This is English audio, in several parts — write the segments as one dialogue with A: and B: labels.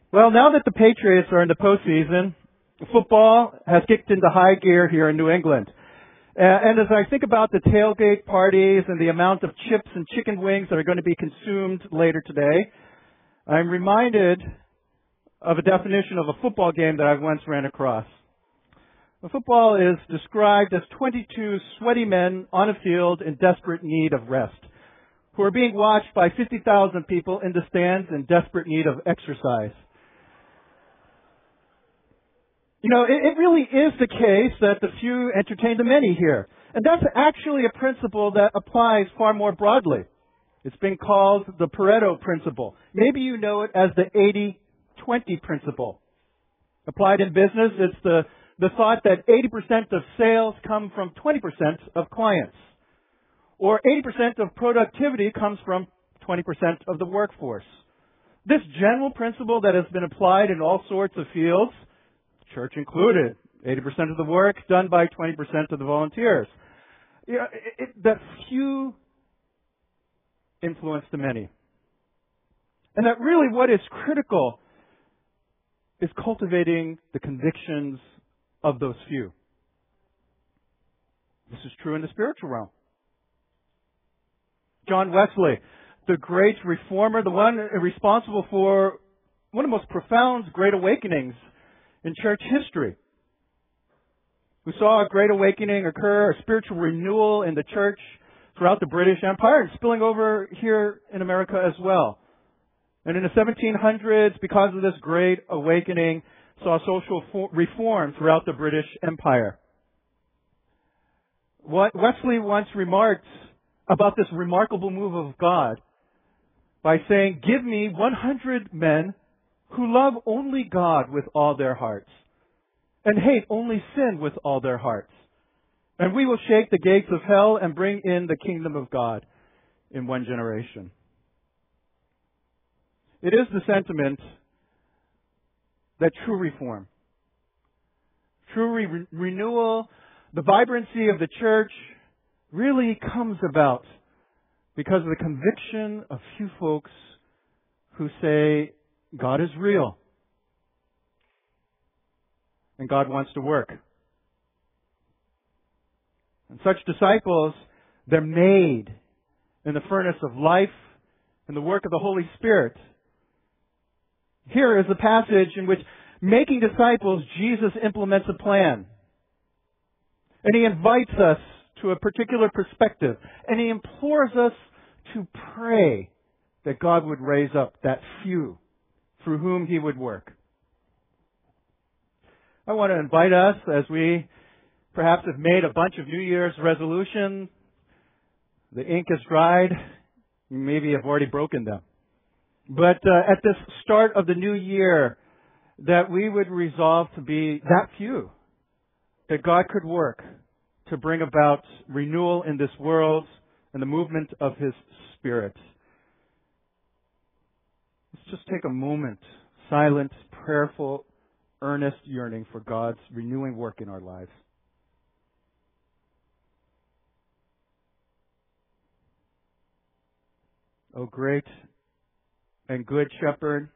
A: Well, now that the Patriots are in the postseason, football has kicked into high gear here in New England. And as I think about the tailgate parties and the amount of chips and chicken wings that are going to be consumed later today, I'm reminded of a definition of a football game that I once ran across. A football is described as 22 sweaty men on a field in desperate need of rest, who are being watched by 50,000 people in the stands in desperate need of exercise. You know, it really is the case that the few entertain the many here. And that's actually a principle that applies far more broadly. It's been called the Pareto principle. Maybe you know it as the 80-20 principle. Applied in business, it's the thought that 80% of sales come from 20% of clients. Or 80% of productivity comes from 20% of the workforce. This general principle that has been applied in all sorts of fields, church included, 80% of the work done by 20% of the volunteers. You know, that few influence the many. And that really what is critical is cultivating the convictions of those few. This is true in the spiritual realm. John Wesley, the great reformer, the one responsible for one of the most profound great awakenings in church history, who saw a great awakening occur, a spiritual renewal in the church throughout the British Empire and spilling over here in America as well. And in the 1700s, because of this great awakening, saw social reform throughout the British Empire. What Wesley once remarked about this remarkable move of God by saying, "Give me 100 men who love only God with all their hearts and hate only sin with all their hearts. And we will shake the gates of hell and bring in the kingdom of God in one generation." It is the sentiment that true reform, true renewal, the vibrancy of the church really comes about because of the conviction of few folks who say, God is real. And God wants to work. And such disciples, they're made in the furnace of life and the work of the Holy Spirit. Here is a passage in which, making disciples, Jesus implements a plan. And He invites us to a particular perspective. And He implores us to pray that God would raise up that few through whom He would work. I want to invite us, as we perhaps have made a bunch of New Year's resolutions, the ink has dried, you maybe have already broken them. But at this start of the new year, that we would resolve to be that few, that God could work to bring about renewal in this world and the movement of His Spirit. Let's just take a moment, silent, prayerful, earnest yearning for God's renewing work in our lives. O great and good Shepherd,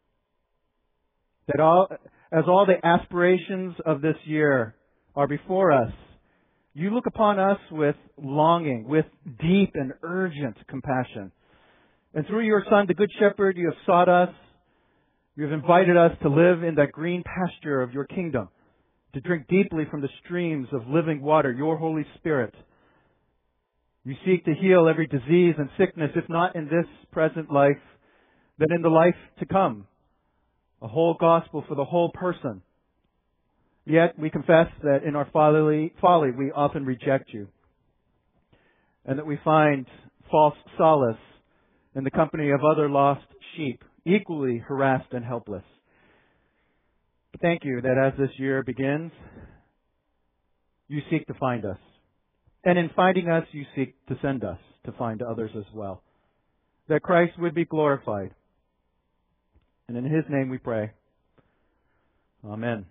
A: that as all the aspirations of this year are before us, You look upon us with longing, with deep and urgent compassion. And through Your Son, the Good Shepherd, You have sought us. You have invited us to live in that green pasture of Your kingdom, to drink deeply from the streams of living water, Your Holy Spirit. You seek to heal every disease and sickness, if not in this present life, then in the life to come. A whole gospel for the whole person. Yet we confess that in our folly we often reject You, and that we find false solace in the company of other lost sheep, equally harassed and helpless. But thank You that as this year begins, You seek to find us. And in finding us, You seek to send us to find others as well. That Christ would be glorified. And in His name we pray. Amen.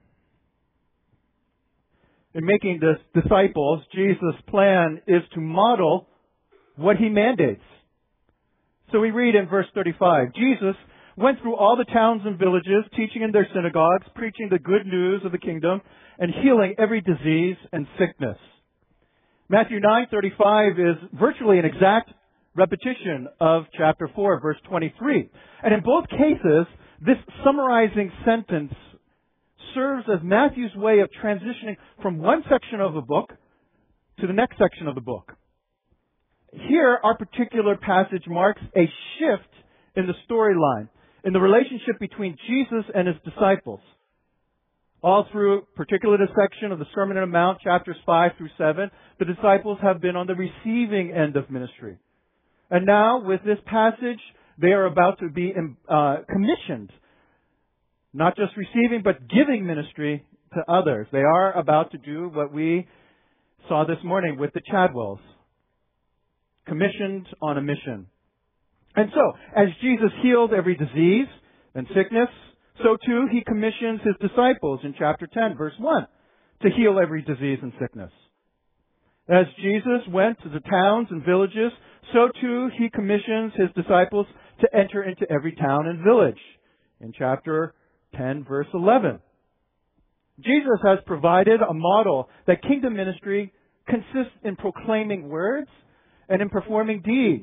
A: In making disciples, Jesus' plan is to model what He mandates. So we read in verse 35, Jesus went through all the towns and villages, teaching in their synagogues, preaching the good news of the kingdom, and healing every disease and sickness. Matthew 9:35 is virtually an exact repetition of chapter 4, verse 23. And in both cases, this summarizing sentence serves as Matthew's way of transitioning from one section of the book to the next section of the book. Here, our particular passage marks a shift in the storyline, in the relationship between Jesus and his disciples. All through, particularly the section of the Sermon on the Mount, chapters 5 through 7, the disciples have been on the receiving end of ministry. And now, with this passage, they are about to be commissioned, not just receiving, but giving ministry to others. They are about to do what we saw this morning with the Chadwells, commissioned on a mission. And so, as Jesus healed every disease and sickness, so too he commissions his disciples in chapter 10, verse 1, to heal every disease and sickness. As Jesus went to the towns and villages, so too he commissions his disciples to enter into every town and village in chapter 10, verse 11. Jesus has provided a model that kingdom ministry consists in proclaiming words and in performing deeds.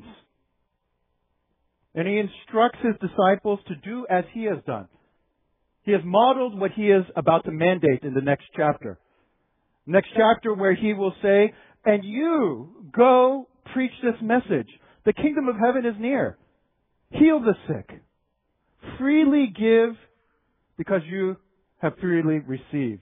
A: And he instructs his disciples to do as he has done. He has modeled what he is about to mandate in the next chapter. Next chapter where he will say, "And you go preach this message. The kingdom of heaven is near. Heal the sick. Freely give because you have freely received."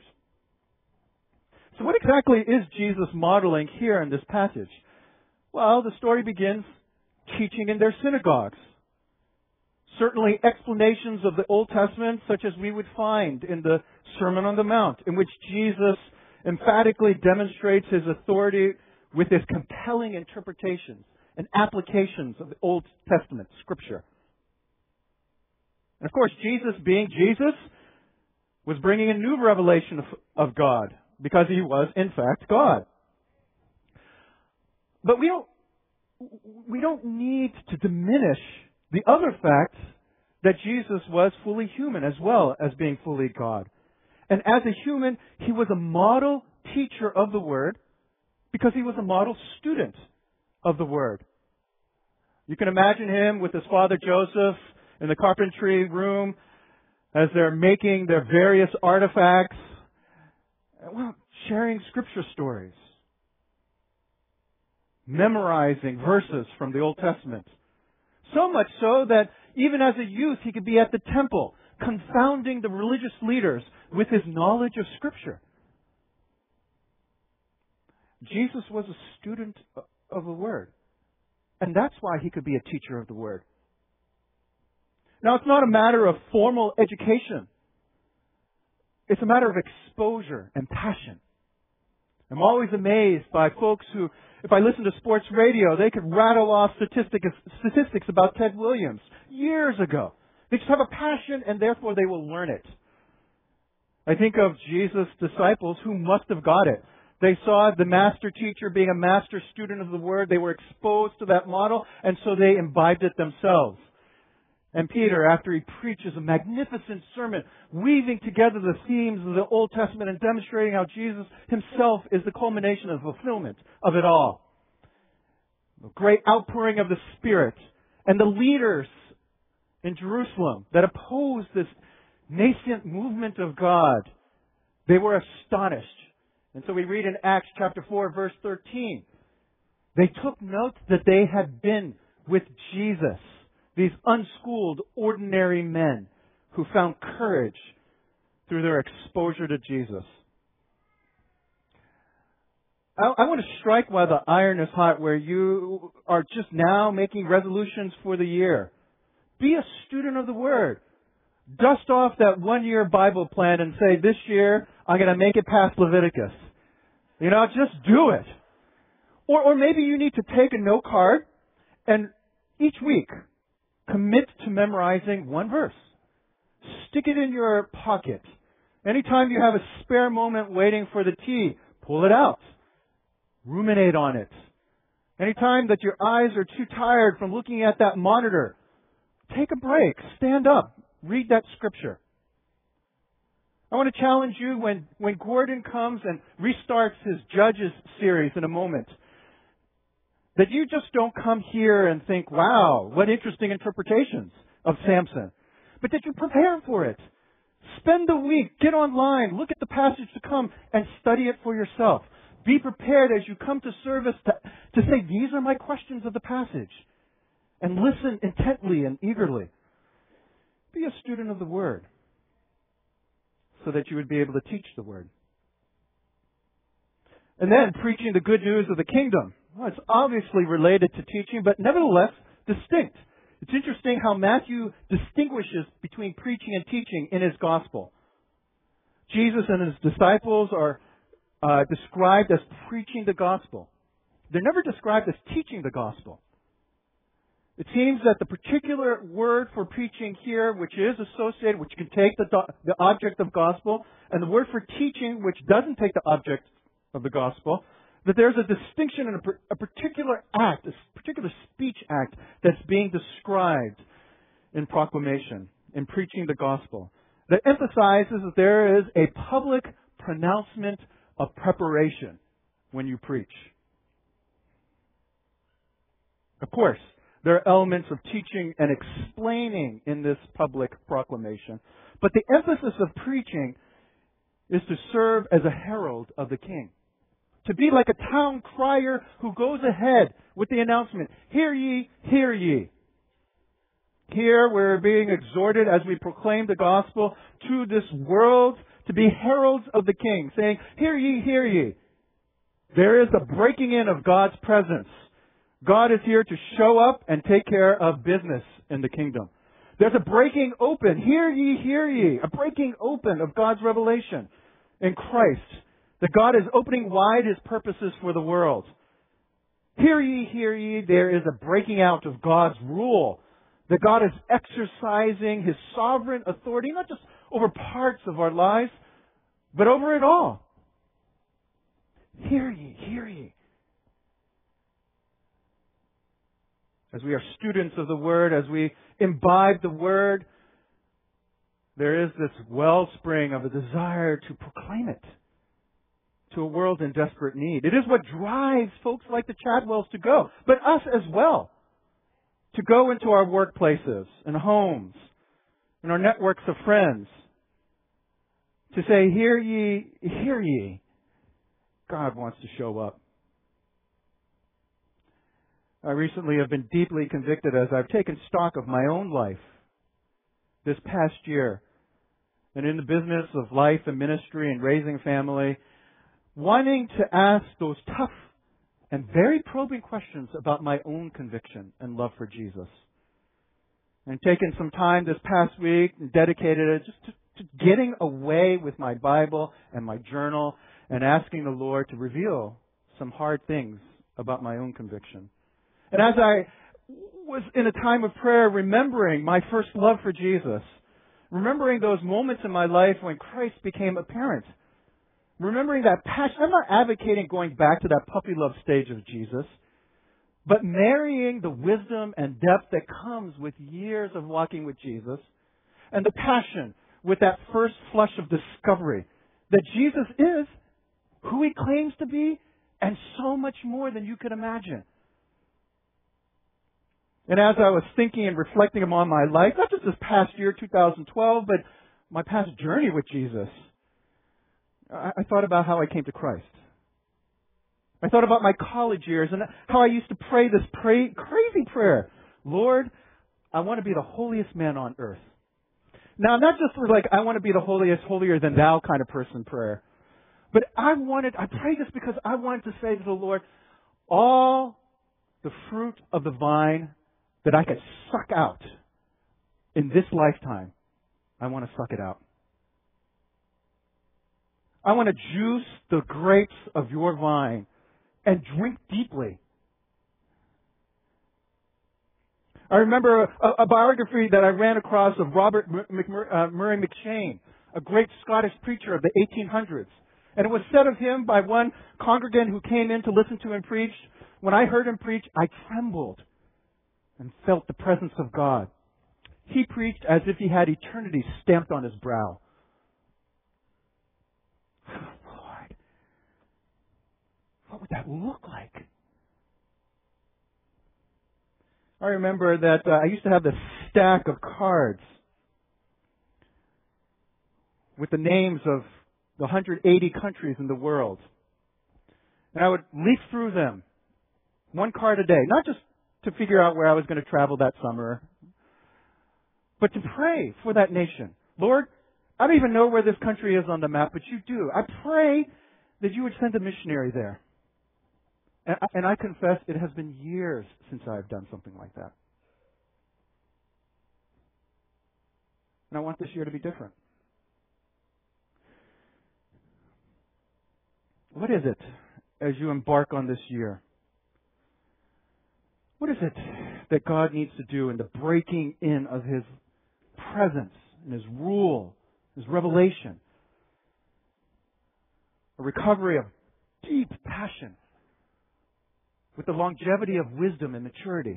A: So what exactly is Jesus modeling here in this passage? Well, the story begins teaching in their synagogues. Certainly explanations of the Old Testament, such as we would find in the Sermon on the Mount, in which Jesus emphatically demonstrates his authority with his compelling interpretations and applications of the Old Testament Scripture. And of course, Jesus, being Jesus, was bringing a new revelation of God, because he was, in fact, God. But we don't need to diminish the other fact that Jesus was fully human as well as being fully God. And as a human, he was a model teacher of the Word because he was a model student of the Word. You can imagine him with his father Joseph in the carpentry room as they're making their various artifacts, well, sharing Scripture stories, memorizing verses from the Old Testament. So much so that even as a youth, he could be at the temple, confounding the religious leaders with his knowledge of Scripture. Jesus was a student of the Word. And that's why he could be a teacher of the Word. Now, it's not a matter of formal education. It's a matter of exposure and passion. I'm always amazed by folks who, if I listen to sports radio, they could rattle off statistics about Ted Williams years ago. They just have a passion and therefore they will learn it. I think of Jesus' disciples who must have got it. They saw the master teacher being a master student of the Word. They were exposed to that model, and so they imbibed it themselves. And Peter, after he preaches a magnificent sermon, weaving together the themes of the Old Testament and demonstrating how Jesus himself is the culmination and fulfillment of it all. The great outpouring of the Spirit. And the leaders in Jerusalem that opposed this nascent movement of God, they were astonished. And so we read in Acts chapter 4, verse 13. They took note that they had been with Jesus. These unschooled, ordinary men who found courage through their exposure to Jesus. I want to strike while the iron is hot, where you are just now making resolutions for the year. Be a student of the Word. Dust off that one-year Bible plan and say, this year I'm going to make it past Leviticus. Just do it. Or maybe you need to take a note card and each week commit to memorizing one verse. Stick it in your pocket. Anytime you have a spare moment waiting for the tea, pull it out. Ruminate on it. Anytime that your eyes are too tired from looking at that monitor, Take a break. Stand up. Read that scripture. I want to challenge you when Gordon comes and restarts his Judges series in a moment, that you just don't come here and think, wow, what interesting interpretations of Samson, but that you prepare for it. Spend the week, get online, look at the passage to come, and study it for yourself. Be prepared as you come to service to say, these are my questions of the passage. And listen intently and eagerly. Be a student of the Word so that you would be able to teach the Word. And then preaching the good news of the kingdom. Well, it's obviously related to teaching, but nevertheless distinct. It's interesting how Matthew distinguishes between preaching and teaching in his gospel. Jesus and his disciples are described as preaching the gospel. They're never described as teaching the gospel. It seems that the particular word for preaching here, which is associated, which can take the object of gospel, and the word for teaching, which doesn't take the object of the gospel, that there's a distinction in a particular act, a particular speech act that's being described in proclamation, in preaching the gospel, that emphasizes that there is a public pronouncement of preparation when you preach. Of course, there are elements of teaching and explaining in this public proclamation, but the emphasis of preaching is to serve as a herald of the King. To be like a town crier who goes ahead with the announcement, "Hear ye, hear ye." Here we're being exhorted as we proclaim the gospel to this world to be heralds of the King, saying, "Hear ye, hear ye." There is a breaking in of God's presence. God is here to show up and take care of business in the kingdom. There's a breaking open. Hear ye, hear ye. A breaking open of God's revelation in Christ. That God is opening wide His purposes for the world. Hear ye, hear ye. There is a breaking out of God's rule. That God is exercising His sovereign authority, not just over parts of our lives, but over it all. Hear ye, hear ye. As we are students of the Word, as we imbibe the Word, there is this wellspring of a desire to proclaim it to a world in desperate need. It is what drives folks like the Chadwells to go, but us as well, to go into our workplaces and homes and our networks of friends, to say, "Hear ye, hear ye." God wants to show up. I recently have been deeply convicted as I've taken stock of my own life this past year, and in the business of life and ministry and raising family, wanting to ask those tough and very probing questions about my own conviction and love for Jesus. And taken some time this past week and dedicated it just to getting away with my Bible and my journal and asking the Lord to reveal some hard things about my own conviction. And as I was in a time of prayer, remembering my first love for Jesus, remembering those moments in my life when Christ became apparent, remembering that passion. I'm not advocating going back to that puppy love stage of Jesus, but marrying the wisdom and depth that comes with years of walking with Jesus and the passion with that first flush of discovery that Jesus is who He claims to be and so much more than you could imagine. And as I was thinking and reflecting upon my life, not just this past year, 2012, but my past journey with Jesus, I thought about how I came to Christ. I thought about my college years and how I used to pray this crazy prayer. "Lord, I want to be the holiest man on earth." Now, not just like I want to be the holiest, holier than thou kind of person prayer, but I prayed this because I wanted to say to the Lord, all the fruit of the vine that I could suck out in this lifetime, I want to suck it out. I want to juice the grapes of your vine and drink deeply. I remember a biography that I ran across of Robert Murray McCheyne, a great Scottish preacher of the 1800s. And it was said of him by one congregant who came in to listen to him preach, "When I heard him preach, I trembled and felt the presence of God." He preached as if he had eternity stamped on his brow. Lord, what would that look like? I remember that I used to have this stack of cards with the names of the 180 countries in the world. And I would leaf through them, one card a day, not just to figure out where I was going to travel that summer, but to pray for that nation. Lord, I don't even know where this country is on the map, but you do. I pray that you would send a missionary there. And I confess it has been years since I've done something like that. And I want this year to be different. What is it as you embark on this year? What is it that God needs to do in the breaking in of His presence and His rule, His revelation? A recovery of deep passion with the longevity of wisdom and maturity.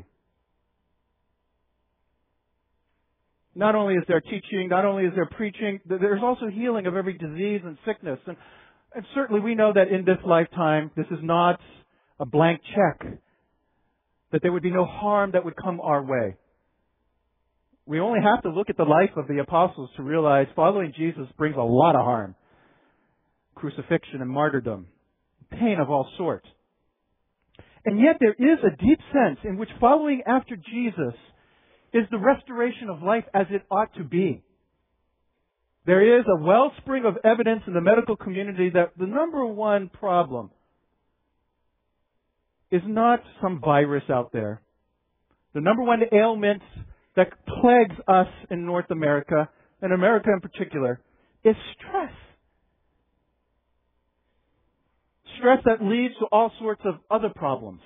A: Not only is there teaching, not only is there preaching, there's also healing of every disease and sickness. And certainly we know that in this lifetime, this is not a blank check, that there would be no harm that would come our way. We only have to look at the life of the apostles to realize following Jesus brings a lot of harm. Crucifixion and martyrdom, pain of all sorts. And yet there is a deep sense in which following after Jesus is the restoration of life as it ought to be. There is a wellspring of evidence in the medical community that the number one problem is not some virus out there. The number one ailment that plagues us in North America, and America in particular, is stress. Stress that leads to all sorts of other problems.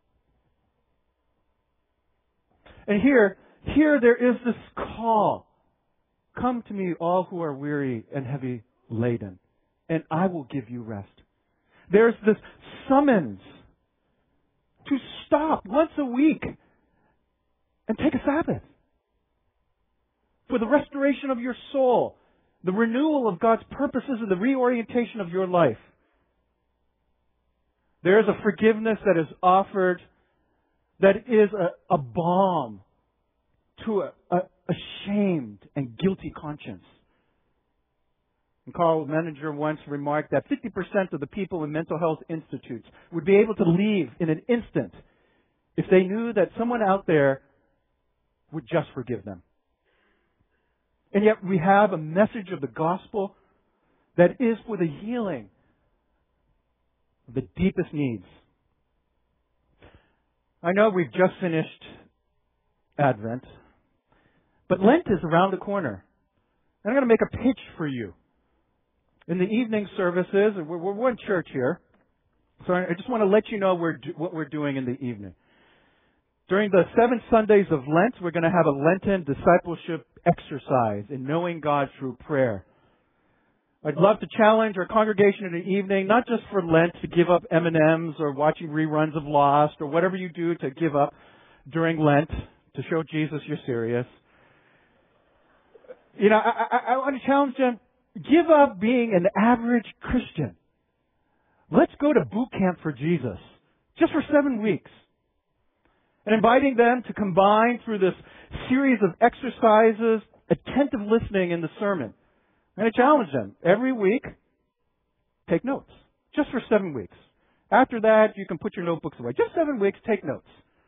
A: And here there is this call. Come to me, all who are weary and heavy laden, and I will give you rest. There's this summons to stop once a week and take a Sabbath for the restoration of your soul, the renewal of God's purposes, and the reorientation of your life. There is a forgiveness that is offered that is a balm to a shamed and guilty conscience. And Carl Menninger once remarked that 50% of the people in mental health institutes would be able to leave in an instant if they knew that someone out there would just forgive them. And yet we have a message of the gospel that is for the healing of the deepest needs. I know we've just finished Advent, but Lent is around the corner. And I'm going to make a pitch for you. In the evening services, we're one church here, so I just want to let you know what we're doing in the evening. During the 7 Sundays of Lent, we're going to have a Lenten discipleship exercise in knowing God through prayer. I'd love to challenge our congregation in the evening, not just for Lent to give up M&Ms or watching reruns of Lost or whatever you do to give up during Lent to show Jesus you're serious. You know, I want to challenge them, give up being an average Christian. Let's go to boot camp for Jesus, just for 7 weeks. And inviting them to combine through this series of exercises, attentive listening in the sermon. I'm going to challenge them every week, take notes, just for 7 weeks. After that, you can put your notebooks away. Just 7 weeks, take notes.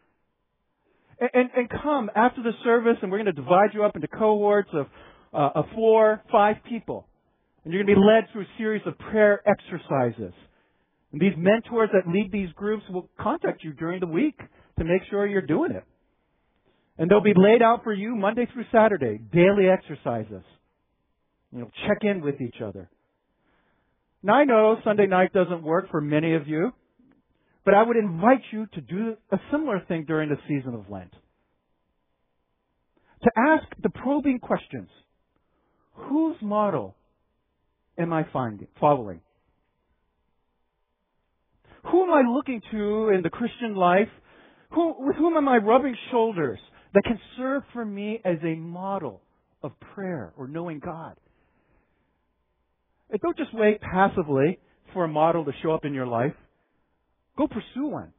A: And come after the service, and we're going to divide you up into cohorts of 4, 5 people. And you're going to be led through a series of prayer exercises. And these mentors that lead these groups will contact you during the week to make sure you're doing it. And they'll be laid out for you Monday through Saturday, daily exercises. You know, check in with each other. Now I know Sunday night doesn't work for many of you, but I would invite you to do a similar thing during the season of Lent. To ask the probing questions. Whose model am I following? Who am I looking to in the Christian life? With whom am I rubbing shoulders, that can serve for me as a model of prayer or knowing God. And don't just wait passively for a model to show up in your life. Go pursue one.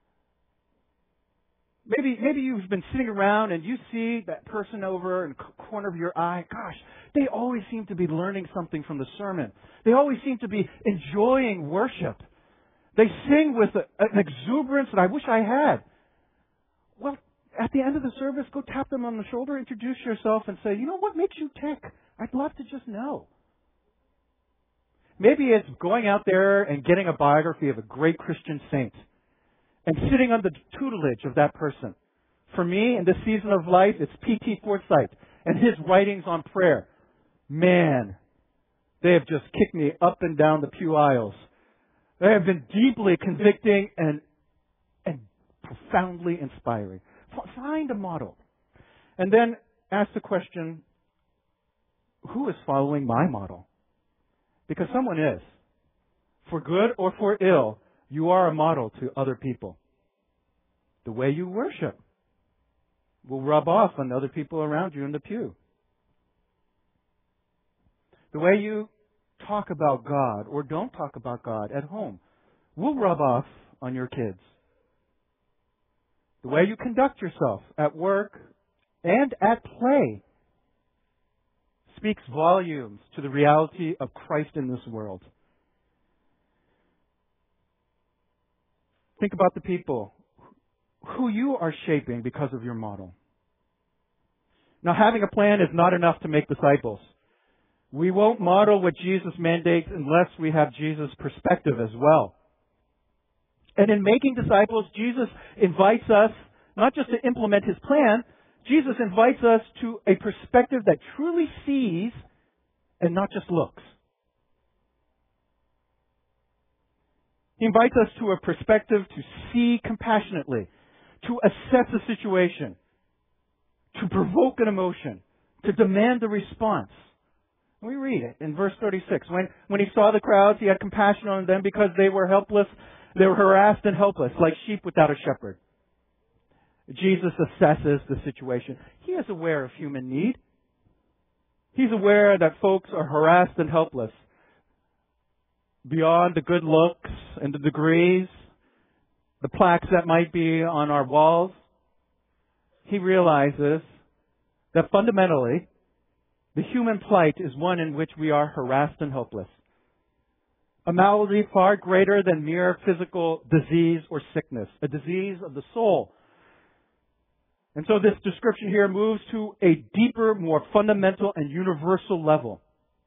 A: Maybe you've been sitting around and you see that person over in the corner of your eye. Gosh, they always seem to be learning something from the sermon. They always seem to be enjoying worship. They sing with an exuberance that I wish I had. Well, at the end of the service, go tap them on the shoulder, introduce yourself, and say, you know, what makes you tick? I'd love to just know. Maybe it's going out there and getting a biography of a great Christian saint and sitting under the tutelage of that person. For me, in this season of life, it's P.T. Forsyth and his writings on prayer. Man, they have just kicked me up and down the pew aisles. They have been deeply convicting and profoundly inspiring. Find a model. And then ask the question, who is following my model? Because someone is. For good or for ill, you are a model to other people. The way you worship will rub off on other people around you in the pew. The way you talk about God or don't talk about God at home will rub off on your kids. The way you conduct yourself at work and at play speaks volumes to the reality of Christ in this world. Think about the people who you are shaping because of your model. Now, having a plan is not enough to make disciples. We won't model what Jesus mandates unless we have Jesus' perspective as well. And in making disciples, Jesus invites us not just to implement His plan, Jesus invites us to a perspective that truly sees and not just looks. He invites us to a perspective to see compassionately, to assess a situation, to provoke an emotion, to demand a response. We read it in verse 36. When He saw the crowds, He had compassion on them because they were helpless. They were harassed and helpless, like sheep without a shepherd. Jesus assesses the situation. He is aware of human need. He's aware that folks are harassed and helpless. Beyond the good looks and the degrees, the plaques that might be on our walls, He realizes that fundamentally, the human plight is one in which we are harassed and hopeless. A malady far greater than mere physical disease or sickness, a disease of the soul. And so this description here moves to a deeper, more fundamental and universal level.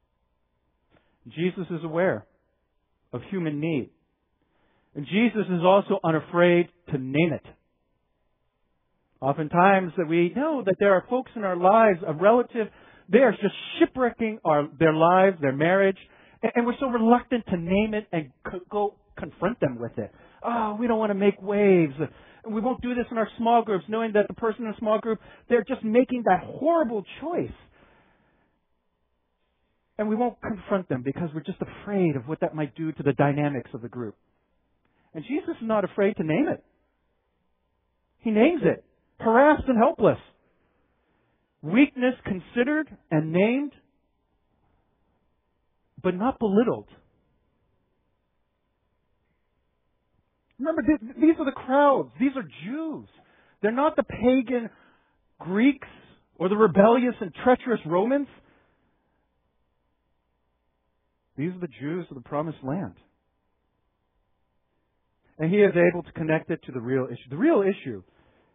A: Jesus is aware of human need. And Jesus is also unafraid to name it. Oftentimes that we know that there are folks in our lives, a relative, they are just shipwrecking their lives, their marriage, and we're so reluctant to name it and go confront them with it. Oh, we don't want to make waves. We won't do this in our small groups, knowing that the person in a small group, they're just making that horrible choice. And we won't confront them because we're just afraid of what that might do to the dynamics of the group. And Jesus is not afraid to name it. He names it. Harassed and helpless. Weakness considered and named, but not belittled. Remember, these are the crowds. These are Jews. They're not the pagan Greeks or the rebellious and treacherous Romans. These are the Jews of the promised land. And He is able to connect it to the real issue. The real issue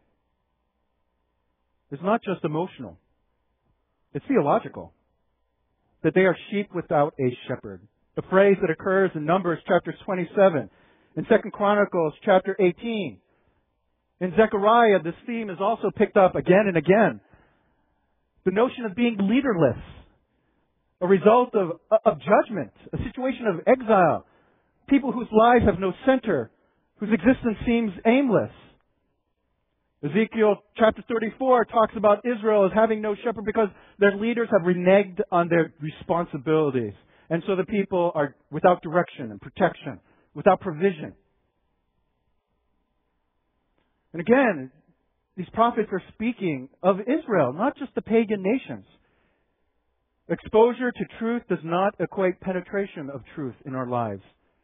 A: is not just emotional. It's theological. That they are sheep without a shepherd. A phrase that occurs in Numbers chapter 27. In 2 Chronicles chapter 18. In Zechariah, this theme is also picked up again and again. The notion of being leaderless. A result of judgment. A situation of exile. People whose lives have no center. Whose existence seems aimless. Ezekiel chapter 34 talks about Israel as having no shepherd because their leaders have reneged on their responsibilities. And so the people are without direction and protection, without provision. And again, These prophets are speaking of Israel, not just the pagan nations. Exposure to truth does not equate penetration of truth in our lives.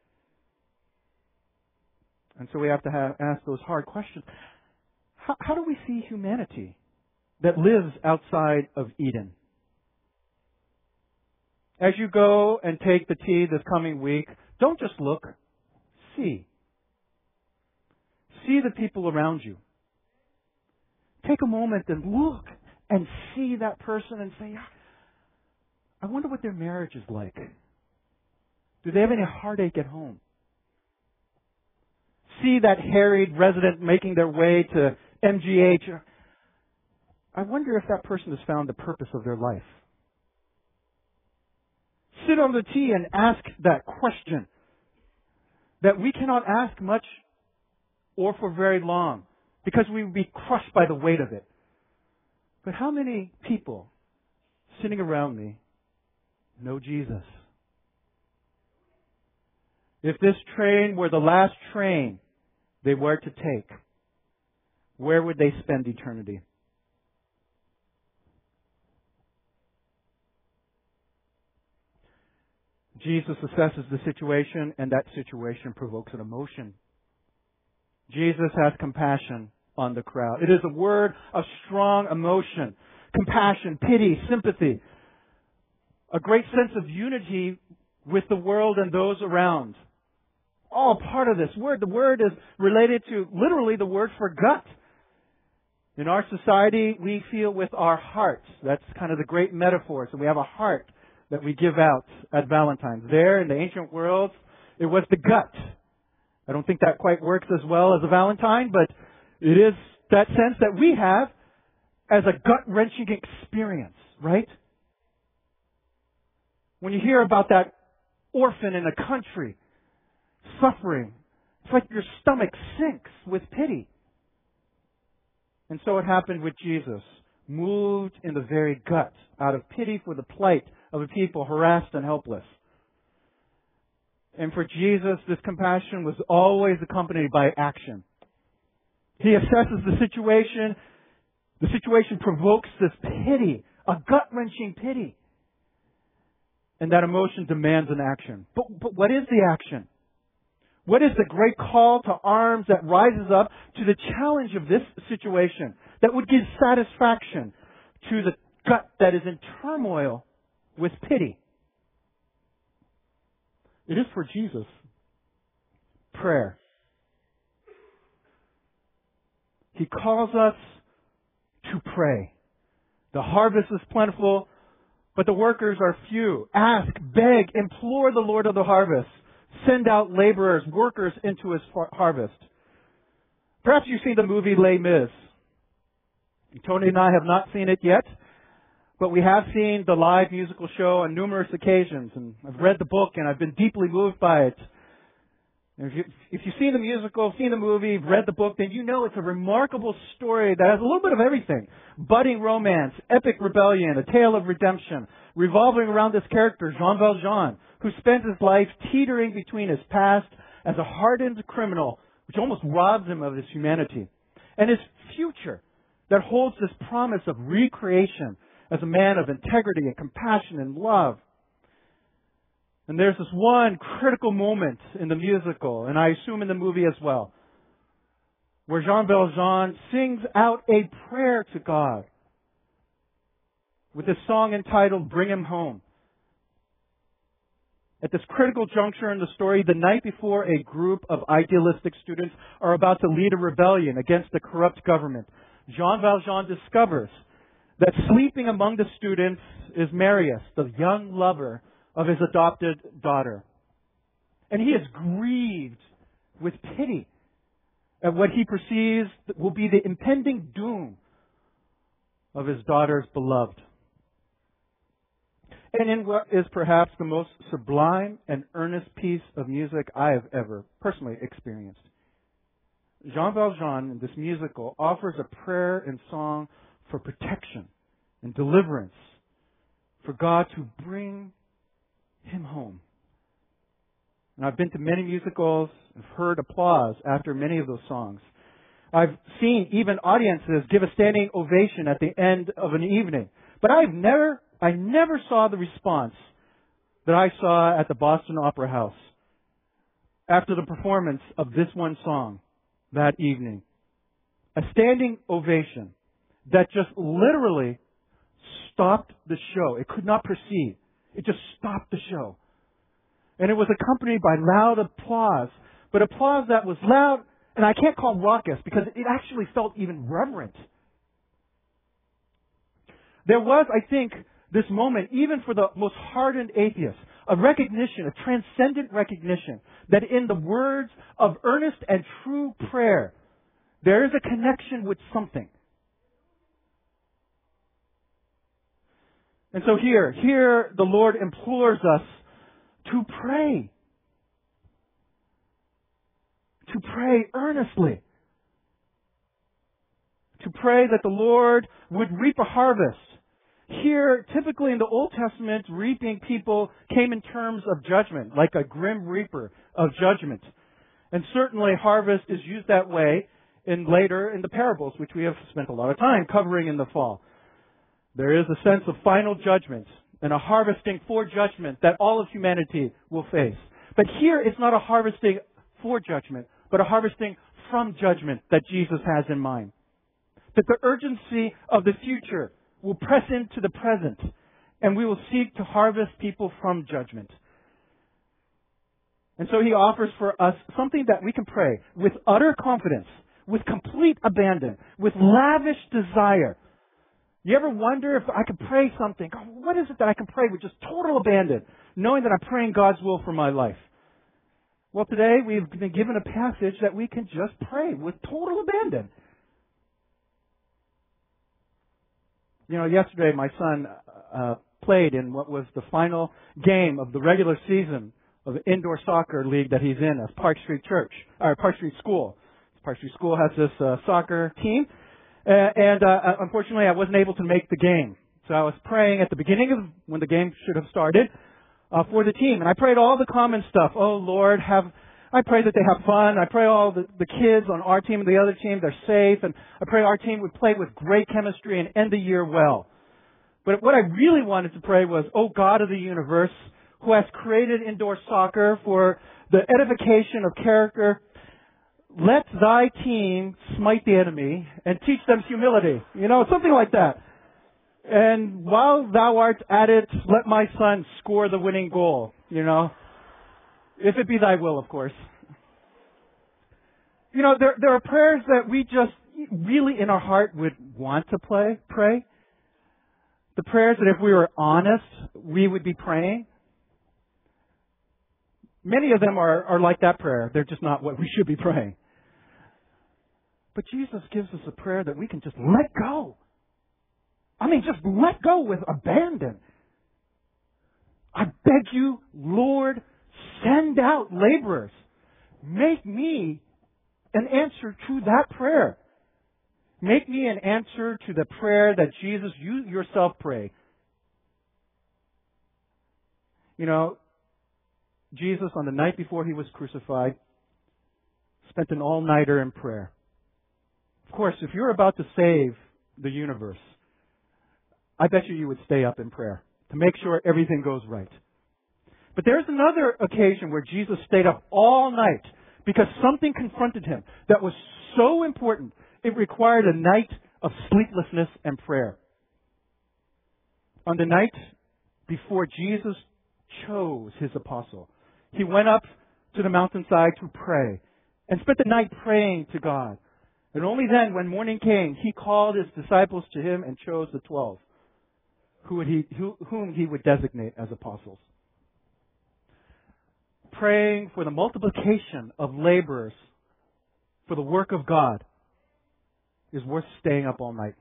A: And so we have to ask those hard questions. How do we see humanity that lives outside of Eden? As you go and take the tea this coming week, don't just look. See. See the people around you. Take a moment and look and see that person and say, I wonder what their marriage is like. Do they have any heartache at home? See that harried resident making their way to MGH. I wonder if that person has found the purpose of their life. Sit on the tea and ask that question that we cannot ask much or for very long because we would be crushed by the weight of it. But how many people sitting around me know Jesus? If this train were the last train they were to take, where would they spend eternity? Jesus assesses the situation, and that situation provokes an emotion. Jesus has compassion on the crowd. It is a word of strong emotion, compassion, pity, sympathy, a great sense of unity with the world and those around. All part of this word. The word is related to literally the word for gut. In our society, we feel with our hearts. That's kind of the great metaphor. So we have a heart that we give out at Valentine's. There in the ancient world, it was the gut. I don't think that quite works as well as a Valentine, but it is that sense that we have as a gut-wrenching experience, right? When you hear about that orphan in a country suffering, it's like your stomach sinks with pity. And so it happened with Jesus, moved in the very gut out of pity for the plight of a people harassed and helpless. And for Jesus, this compassion was always accompanied by action. He assesses the situation. The situation provokes this pity, a gut-wrenching pity. And that emotion demands an action. But what is the action? What is the great call to arms that rises up to the challenge of this situation that would give satisfaction to the gut that is in turmoil with pity? It is for Jesus. Prayer. He calls us to pray. The harvest is plentiful, but the workers are few. Ask, beg, implore the Lord of the harvest. Send out laborers, workers into his harvest. Perhaps you've seen the movie Les Mis. Tony and I have not seen it yet, but we have seen the live musical show on numerous occasions, and I've read the book, and I've been deeply moved by it. And if you've seen the musical, seen the movie, read the book, then you know it's a remarkable story that has a little bit of everything. Budding romance, epic rebellion, a tale of redemption, revolving around this character, Jean Valjean, who spends his life teetering between his past as a hardened criminal, which almost robs him of his humanity, and his future that holds this promise of recreation as a man of integrity and compassion and love. And there's this one critical moment in the musical, and I assume in the movie as well, where Jean Valjean sings out a prayer to God with a song entitled Bring Him Home. At this critical juncture in the story, the night before a group of idealistic students are about to lead a rebellion against the corrupt government, Jean Valjean discovers that sleeping among the students is Marius, the young lover of his adopted daughter. And he is grieved with pity at what he perceives will be the impending doom of his daughter's beloved. And in what is perhaps the most sublime and earnest piece of music I have ever personally experienced, Jean Valjean in this musical offers a prayer and song for protection and deliverance, for God to bring him home. And I've been to many musicals and heard applause after many of those songs. I've seen even audiences give a standing ovation at the end of an evening. But I never saw the response that I saw at the Boston Opera House after the performance of this one song that evening. A standing ovation that just literally stopped the show. It could not proceed. It just stopped the show. And it was accompanied by loud applause, but applause that was loud, and I can't call raucous because it actually felt even reverent. There was, I think, this moment, even for the most hardened atheists, a recognition, a transcendent recognition, that in the words of earnest and true prayer, there is a connection with something. And so here the Lord implores us to pray. To pray earnestly. To pray that the Lord would reap a harvest. Here, typically in the Old Testament, reaping people came in terms of judgment, like a grim reaper of judgment. And certainly harvest is used that way later in the parables, which we have spent a lot of time covering in the fall. There is a sense of final judgment and a harvesting for judgment that all of humanity will face. But here it's not a harvesting for judgment, but a harvesting from judgment that Jesus has in mind. That the urgency of the future will press into the present, and we will seek to harvest people from judgment. And so he offers for us something that we can pray with utter confidence, with complete abandon, with lavish desire. You ever wonder if I could pray something? God, what is it that I can pray with just total abandon, knowing that I'm praying God's will for my life? Well, today we've been given a passage that we can just pray with total abandon. You know, yesterday my son played in what was the final game of the regular season of the indoor soccer league that he's in as Park Street School. Park Street School has this soccer team. And unfortunately, I wasn't able to make the game. So I was praying at the beginning of when the game should have started for the team. And I prayed all the common stuff. Oh, Lord, I pray that they have fun. I pray all the kids on our team and the other team, they're safe. And I pray our team would play with great chemistry and end the year well. But what I really wanted to pray was, oh, God of the universe, who has created indoor soccer for the edification of character, let thy team smite the enemy and teach them humility. You know, something like that. And while thou art at it, let my son score the winning goal. You know, if it be thy will, of course. You know, there are prayers that we just really in our heart would want to pray. The prayers that if we were honest, we would be praying. Many of them are like that prayer. They're just not what we should be praying. But Jesus gives us a prayer that we can just let go. I mean, just let go with abandon. I beg you, Lord, send out laborers. Make me an answer to that prayer. Make me an answer to the prayer that Jesus, you yourself pray. You know, Jesus, on the night before he was crucified, spent an all-nighter in prayer. Of course, if you're about to save the universe, I bet you would stay up in prayer to make sure everything goes right. But there's another occasion where Jesus stayed up all night because something confronted him that was so important, it required a night of sleeplessness and prayer. On the night before Jesus chose his apostle, he went up to the mountainside to pray and spent the night praying to God. And only then, when morning came, he called his disciples to him and chose the 12, whom he would designate as apostles. Praying for the multiplication of laborers for the work of God is worth staying up all night.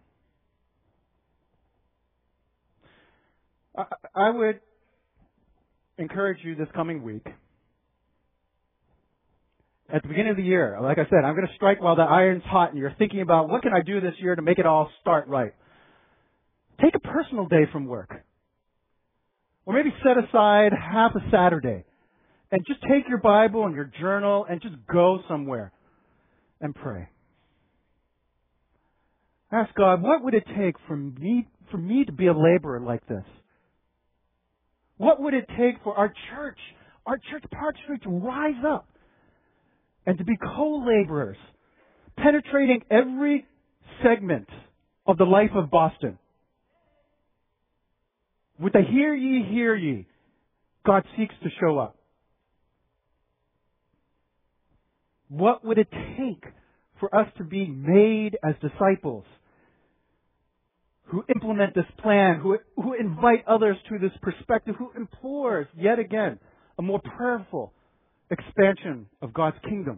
A: I would encourage you this coming week, at the beginning of the year, like I said, I'm going to strike while the iron's hot and you're thinking about what can I do this year to make it all start right. Take a personal day from work. Or maybe set aside half a Saturday and just take your Bible and your journal and just go somewhere and pray. Ask God, what would it take for me to be a laborer like this? What would it take for our church Park Street, to rise up and to be co-laborers, penetrating every segment of the life of Boston? With the hear ye, God seeks to show up. What would it take for us to be made as disciples who implement this plan, who invite others to this perspective, who implores, yet again, a more prayerful expansion of God's kingdom?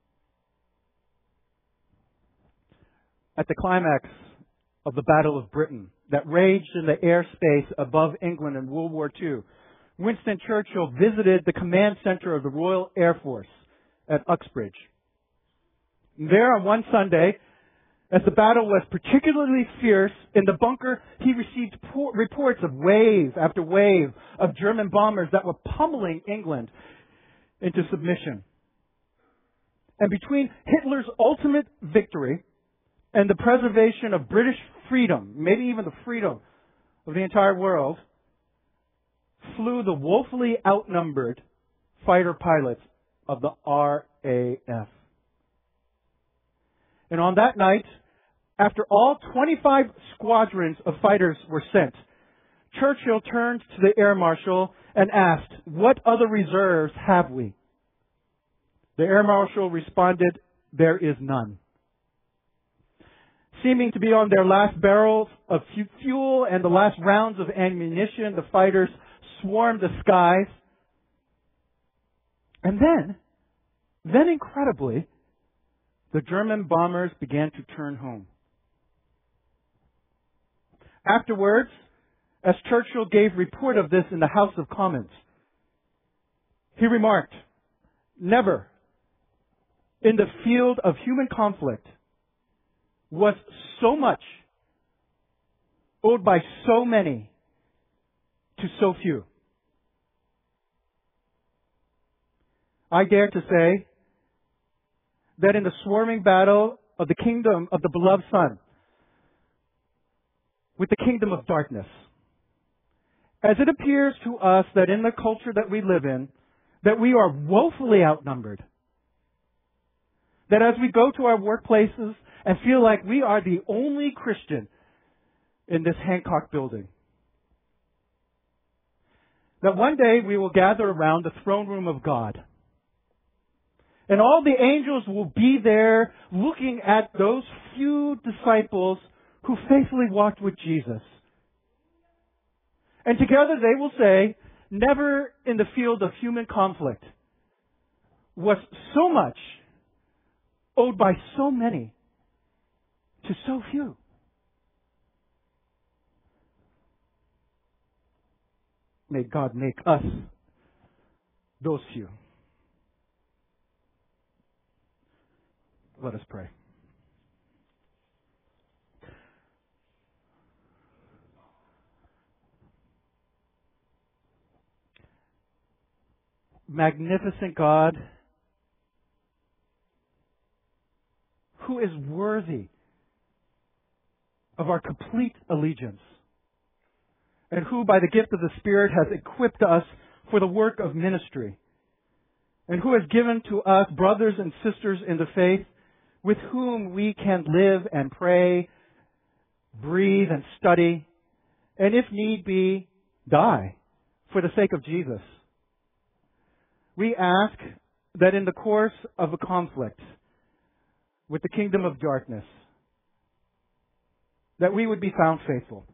A: At the climax of the Battle of Britain that raged in the airspace above England in World War II, Winston Churchill visited the command center of the Royal Air Force at Uxbridge. There on one Sunday, as the battle was particularly fierce, in the bunker he received reports of wave after wave of German bombers that were pummeling England into submission. And between Hitler's ultimate victory and the preservation of British freedom, maybe even the freedom of the entire world, flew the woefully outnumbered fighter pilots of the RAF. And on that night, after all 25 squadrons of fighters were sent, Churchill turned to the air marshal and asked, "What other reserves have we?" The air marshal responded, "There is none." Seeming to be on their last barrels of fuel and the last rounds of ammunition, the fighters swarmed the skies. And then incredibly, the German bombers began to turn home. Afterwards, as Churchill gave report of this in the House of Commons, he remarked, "Never in the field of human conflict was so much owed by so many to so few." I dare to say that in the swarming battle of the kingdom of the beloved Son with the kingdom of darkness, as it appears to us that in the culture that we live in, that we are woefully outnumbered, that as we go to our workplaces and feel like we are the only Christian in this Hancock building, that one day we will gather around the throne room of God, and all the angels will be there looking at those few disciples who faithfully walked with Jesus. And together they will say, "Never in the field of human conflict was so much owed by so many to so few." May God make us those few. Let us pray. Magnificent God, who is worthy of our complete allegiance, and who by the gift of the Spirit has equipped us for the work of ministry, and who has given to us brothers and sisters in the faith with whom we can live and pray, breathe and study, and if need be, die for the sake of Jesus. We ask that in the course of a conflict with the kingdom of darkness, that we would be found faithful.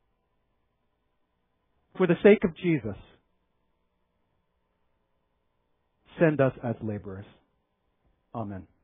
A: For the sake of Jesus, send us as laborers. Amen.